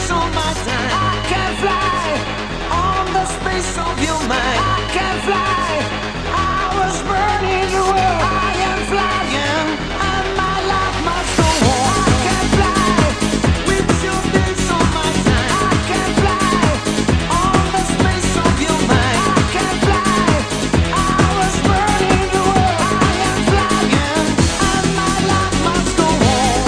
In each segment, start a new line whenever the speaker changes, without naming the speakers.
space on my time. I can fly on the space of your mind. I can fly. I was burning the world. I am flying, and my life must go on. I can fly with your days on my time. I can fly on the space of your mind. I can fly. I was burning the world. I am flying, and my life must go on.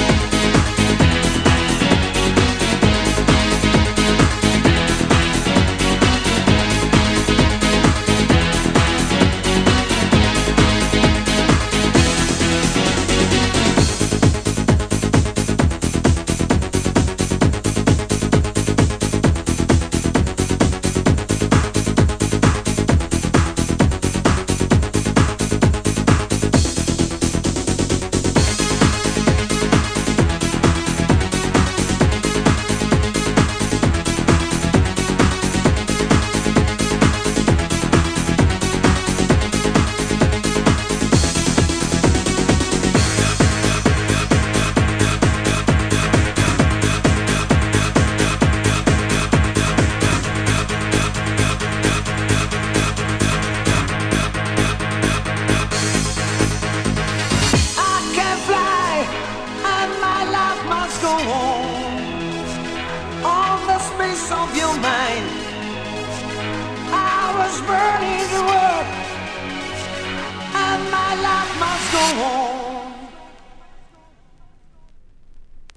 Go on the space of your mind. I was burning the world.